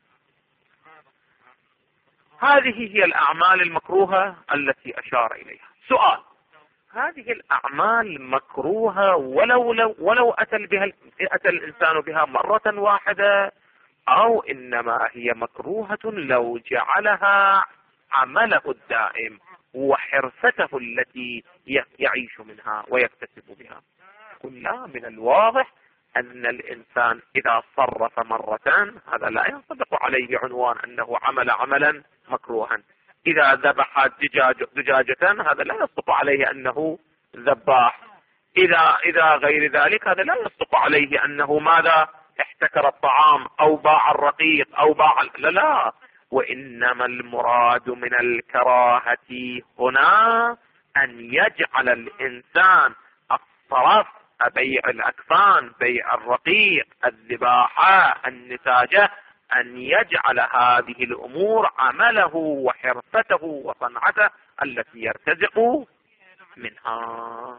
Speaker 1: هذه هي الأعمال المكروهة التي أشار إليها. سؤال: هذه الأعمال مكروهة ولو أتى الإنسان بها مرة واحدة، أو إنما هي مكروهة لو جعلها عمله الدائم وحرفته التي يعيش منها ويكتسب بها؟ قل لا، من الواضح أن الإنسان إذا صرف مرتان هذا لا ينطبق عليه عنوان أنه عمل عملا مكروها. إذا ذبح دجاجة هذا لا يصدق عليه أنه ذباح. إذا غير ذلك هذا لا يصدق عليه أنه ماذا؟ احتكر الطعام أو باع الرقيق أو باع لا. وإنما المراد من الكراهة هنا أن يجعل الإنسان الصرف، بيع الأكفان، بيع الرقيق، الذباحة، النتاجة، أن يجعل هذه الأمور عمله وحرفته وصنعته التي يرتزق منها.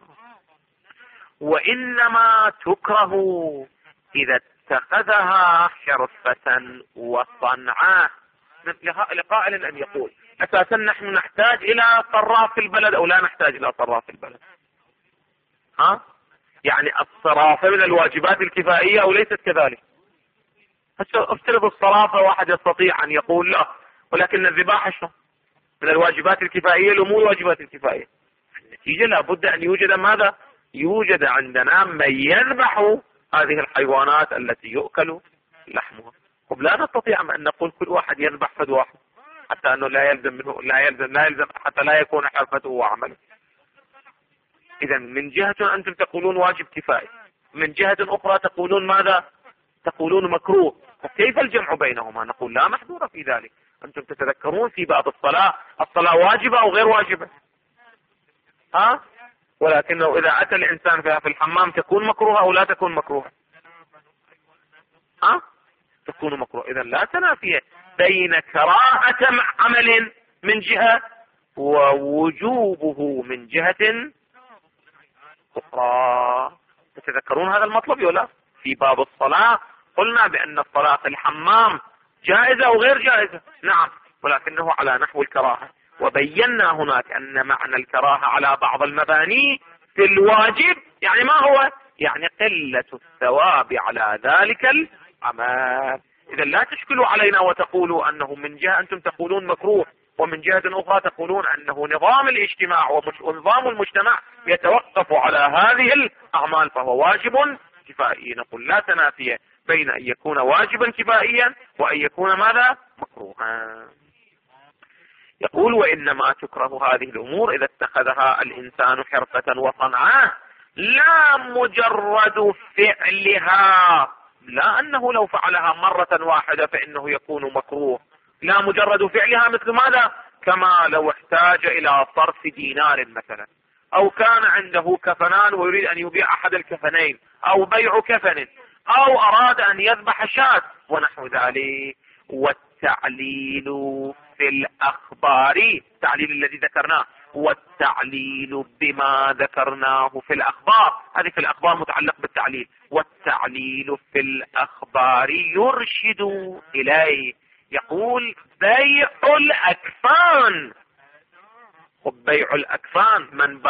Speaker 1: وإنما تكره إذا اتخذها حرفة وصنعة. لقائل أن يقول: أساسا نحن نحتاج إلى صراف في البلد أو لا نحتاج إلى صراف في البلد؟ يعني الصرافة من الواجبات الكفائية أو ليست كذلك؟ افترض الصرافة واحد يستطيع أن يقول لا، ولكن الذباحة من الواجبات الكفائية الأمور واجبات الكفائية. النتيجة لابد أن يوجد ماذا؟ يوجد عندنا من يذبح هذه الحيوانات التي يؤكل لحمها. لا نستطيع أن نقول كل واحد يذبح فد واحد، حتى أنه لا يلزم حتى لا يكون حرفته وعمله. إذا من جهة أنتم تقولون واجب كفائي، من جهة أخرى تقولون ماذا؟ تقولون مكروه. فكيف الجمع بينهما؟ نقول لا محذور في ذلك. أنتم تتذكرون في باب الصلاة واجبة أو غير واجبة؟ ولكنه إذا أتى الإنسان فيها في الحمام تكون مكروهة أو لا تكون مكروهة؟ تكون مكروهة. إذا لا تنافي بين كراهة عمل من جهة ووجوبه من جهة أخرى. تتذكرون هذا المطلب ولا؟ في باب الصلاة قلنا بأن الصلاة في الحمام جائزة أو غير جائزة؟ نعم، ولكنه على نحو الكراهة. وبينا هناك أن معنى الكراهة على بعض المباني في الواجب يعني ما هو؟ يعني قلة الثواب على ذلك العمل. إذا لا تشكلوا علينا وتقولوا أنه من جهة أنتم تقولون مكروه، ومن جهة أخرى تقولون أنه نظام الاجتماع ونظام المجتمع يتوقف على هذه الأعمال فهو واجب كفائي. نقول لا تنافي بين أن يكون واجبا كفائيا وأن يكون ماذا؟ مكروها. يقول: وإنما تكره هذه الأمور إذا اتخذها الإنسان حرفة وصنعة، لا مجرد فعلها، لا أنه لو فعلها مرة واحدة فإنه يكون مكروه، لا مجرد فعلها مثل ماذا؟ كما لو احتاج إلى صرف دينار مثلا، أو كان عنده كفنان ويريد أن يبيع أحد الكفنين، أو بيع كفن، أو أراد أن يذبح شاة ونحو ذلك. والتعليل في الأخبار، التعليل الذي ذكرناه، والتعليل بما ذكرناه في الأخبار، هذه في الأخبار متعلق بالتعليل. والتعليل في الأخبار يرشد إليه. يقول: بيع الأكفان. وبيع الأكفان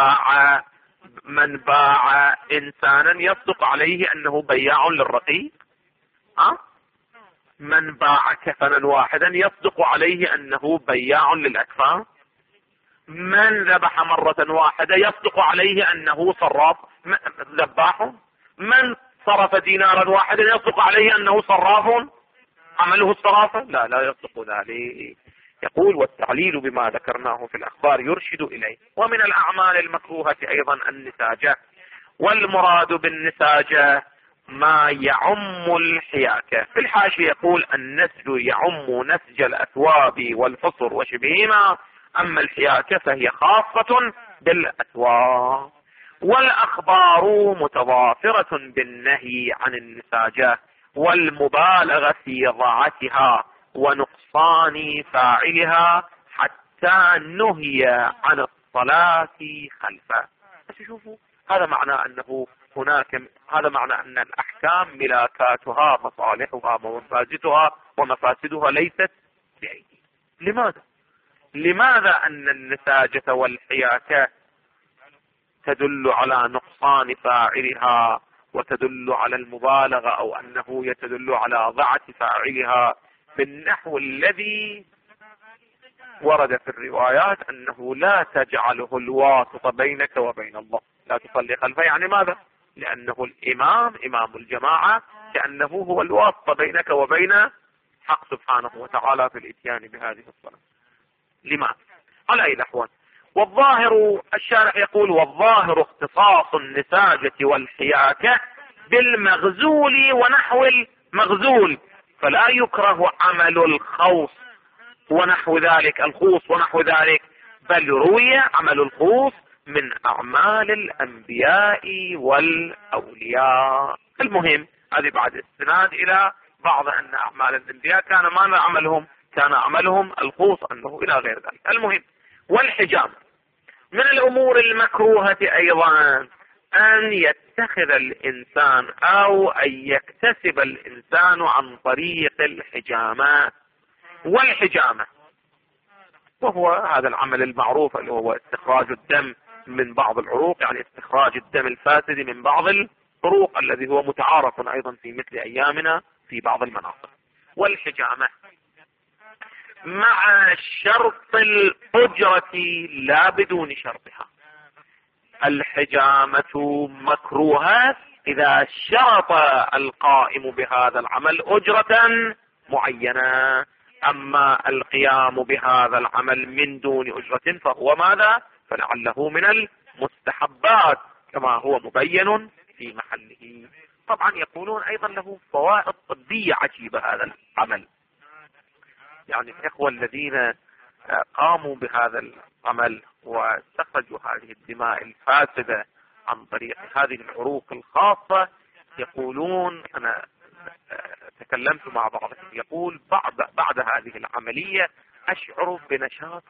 Speaker 1: من باع إنسانا يصدق عليه أنه بياع للرقيق، من باع كفنا واحدا يصدق عليه أنه بياع للأكفان، من ذبح مرة واحدة يصدق عليه أنه صراف ذباح، من صرف دينارا واحدا يصدق عليه أنه صراف عمله الصرافة، لا يصدق ذلك. يقول: والتعليل بما ذكرناه في الأخبار يرشد إليه. ومن الأعمال المكروهة أيضا النساجة. والمراد بالنساجة ما يعم الحياكة. في الحاشية يقول النسج يعم نسج الأثواب والفصر وشبههما، أما الحياكة فهي خاصة بالأثواب. والأخبار متضافرة بالنهي عن النساجة والمبالغة في ضاعتها ونقصان فاعلها حتى نهي عن الصلاة خلفه. بس شوفوا، هذا معنى أنه هذا معنى أن الأحكام ملاكاتها مصالحها ومفاسدها ليست بأيدي. لماذا أن النساجة والحياكة تدل على نقصان فاعلها وتدل على المبالغة، أو أنه يتدل على ضعف فاعلها بالنحو الذي ورد في الروايات أنه لا تجعله الواسطة بينك وبين الله، لا تصلي خلفه. يعني ماذا؟ لأنه الإمام إمام الجماعة، كأنه هو الواسطة بينك وبين حق سبحانه وتعالى في الإتيان بهذه الصلاة. لماذا؟ على أي الأحوال. والظاهر، الشارح يقول والظاهر اختصاص النساجة والحياكة بالمغزول ونحو المغزول، فلا يكره عمل الخوص ونحو ذلك، الخوص ونحو ذلك، بل روي عمل الخوص من أعمال الأنبياء والأولياء. المهم هذه بعد استناد إلى بعض أن أعمال الأنبياء كان ما عملهم، كان عملهم الخوص أنه إلى غير ذلك. المهم. والحجامة من الأمور المكروهة أيضا أن يتخذ الإنسان أو أن يكتسب الإنسان عن طريق الحجامة. والحجامة وهو هذا العمل المعروف اللي هو استخراج الدم من بعض العروق، يعني استخراج الدم الفاسد من بعض العروق، الذي هو متعارف أيضا في مثل أيامنا في بعض المناطق. والحجامة مع شرط الأجرة لا بدون شرطها. الحجامة مكروهة إذا شرط القائم بهذا العمل أجرة معينة، أما القيام بهذا العمل من دون أجرة فهو ماذا؟ فلعله من المستحبات كما هو مبين في محله. طبعا يقولون أيضا له فوائد طبية عجيبة هذا العمل. يعني الإخوة الذين قاموا بهذا العمل واستخرجوا هذه الدماء الفاسدة عن طريق هذه العروق الخاصة يقولون، أنا تكلمت مع بعضهم، يقول بعد هذه العملية أشعر بنشاط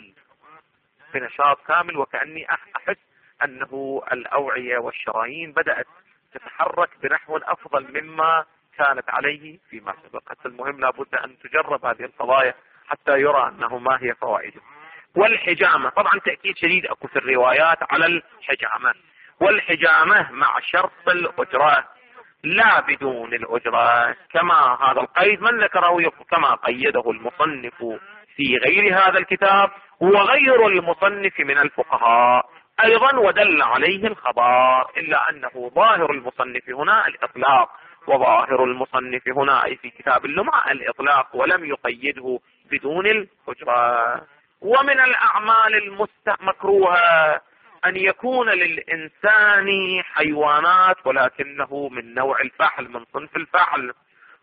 Speaker 1: كامل وكأني أحس أنه الأوعية والشرايين بدأت تتحرك بنحو أفضل مما كانت عليه فيما سبق. المهم لابد أن تجرب هذه القضايا حتى يرى أنه ما هي فوائده. والحجامة طبعا تأكيد شديد أكو في الروايات على الحجامة. والحجامة مع شرط الأجرة لا بدون الأجرة، كما هذا القيد من ذكره كما قيده المصنف في غير هذا الكتاب وغير المصنف من الفقهاء أيضا، ودل عليه الخبر، إلا أنه ظاهر المصنف هنا الإطلاق، وظاهر المصنف هنا أي في كتاب اللمعة الإطلاق، ولم يقيده بدون الأجرة. ومن الأعمال المكروهة أن يكون للإنسان حيوانات ولكنه من نوع الفحل، من صنف الفحل،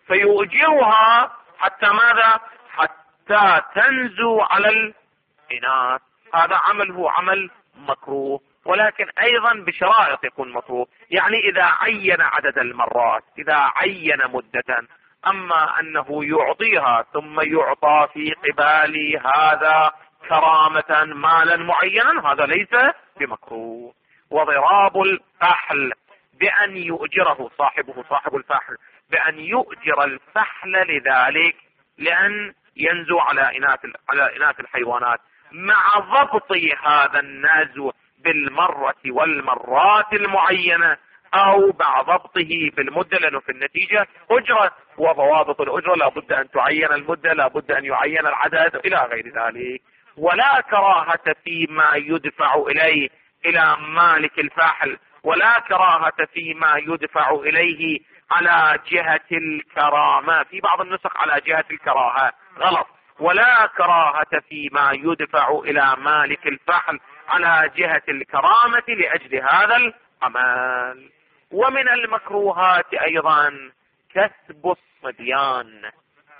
Speaker 1: فيؤجرها حتى ماذا؟ حتى تنزو على الإناث. هذا عمل هو عمل مكروه، ولكن أيضا بشرائط يكون مكروه، يعني إذا عين عدد المرات، إذا عين مدة. أما أنه يعطيها ثم يعطى في قبال هذا كرامة مالا معينا هذا ليس بمكروه. وضراب الفحل بأن يؤجره صاحب الفحل بأن يؤجر الفحل لذلك، لأن ينزو على إناث الحيوانات، مع ضبط هذا النزو بالمرة والمرات المعينة أو مع ضبطه بالمدة، لأنه في النتيجة أجرة، وضوابط الأجرة لابد أن تعين المدة، لابد أن يعين العدد إلى غير ذلك. ولا كراهة فيما يدفع إليه إلى مالك الفحل، ولا كراهة فيما يدفع إليه على جهة الكرامة، في بعض النسخ على جهة الكراهة غلط، ولا كراهة فيما يدفع إلى مالك الفحل على جهة الكرامة لأجل هذا العمل. ومن المكروهات أيضا كسب الصبيان.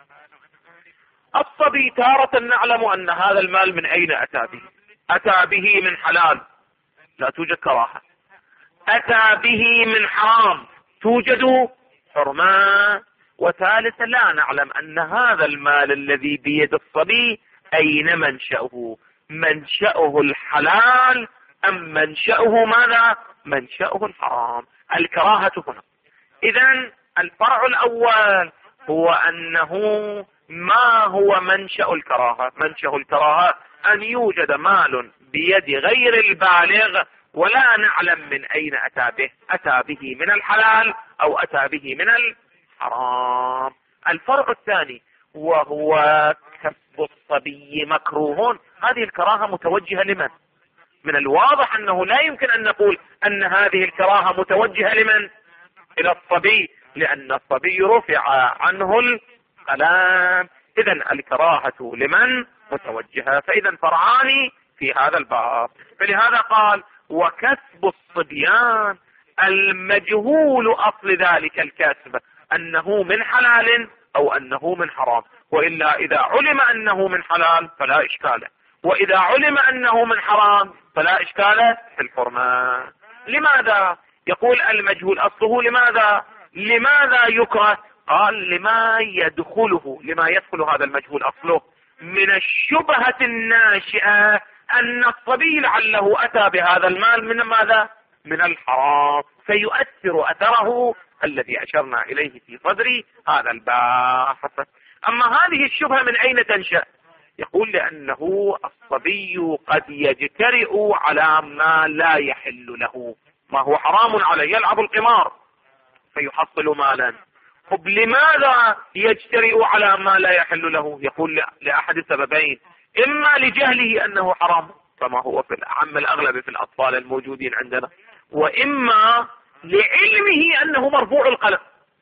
Speaker 1: الصبي تارة نعلم أن هذا المال من أين أتى به؟ أتى به من حلال، لا توجد كراهة. أتى به من حرام، توجد حرمان. وثالثا لا نعلم أن هذا المال الذي بيد الصبي أين منشأه، منشأه الحلال أم منشأه ماذا؟ منشأه الحرام. الكراهة هنا. إذن الفرع الأول هو أنه ما هو منشأ الكراهة؟ منشأ الكراهة أن يوجد مال بيد غير البالغ ولا نعلم من أين أتى به، أتى به من الحلال أو أتى به من الحرام. الفرع الثاني وهو كسب الصبي مكروه. هذه الكراهة متوجهة لمن؟ من الواضح أنه لا يمكن أن نقول أن هذه الكراهة متوجهة لمن؟ إلى الصبي، لأن الصبي رفع عنه القلم. إذن الكراهة لمن؟ متوجهة. فإذا فرعان في هذا الباب. فلهذا قال وكسب الصبيان. المجهول أصل ذلك الكسب أنه من حلال أو أنه من حرام، وإلا إذا علم أنه من حلال فلا إشكال، وإذا علم أنه من حرام فلا إشكال في الحرمان. لماذا يقول المجهول أصله؟ لماذا يكره؟ قال لما يدخله، لما يدخل هذا المجهول أصله من الشبهة الناشئة أن الصبي لعله أتى بهذا المال من ماذا؟ من الحرام، فيؤثر أثره الذي أشرنا إليه في صدر هذا البحث. أما هذه الشبهة من أين تنشأ؟ يقول لأنه الصبي قد يجترئ على ما لا يحل له، ما هو حرام عليه، يلعب القمار فيحصل مالا. طب لماذا يجترئ على ما لا يحل له؟ يقول لأحد السببين: إما لجهله أنه حرام كما هو في العام الأغلب في الأطفال الموجودين عندنا، وإما لعلمه أنه مرفوع القلم.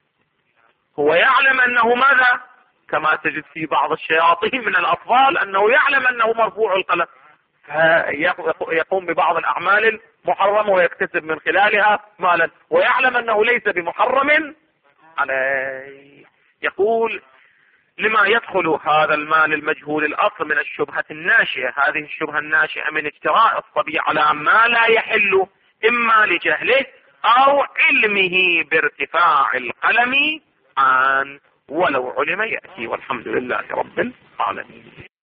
Speaker 1: هو يعلم أنه ماذا؟ كما تجد في بعض الشياطين من الأطفال أنه يعلم أنه مرفوع القلم، يقوم ببعض الأعمال المحرمة ويكتسب من خلالها مالا، ويعلم أنه ليس بمحرم عليه. يقول لما يدخل هذا المال المجهول الأصل من الشبهة الناشئة. هذه الشبهة الناشئة من اجتراء الصبي على ما لا يحل، إما لجهله أو علمه بارتفاع القلم عن، ولو علم يأتي. والحمد لله رب العالمين.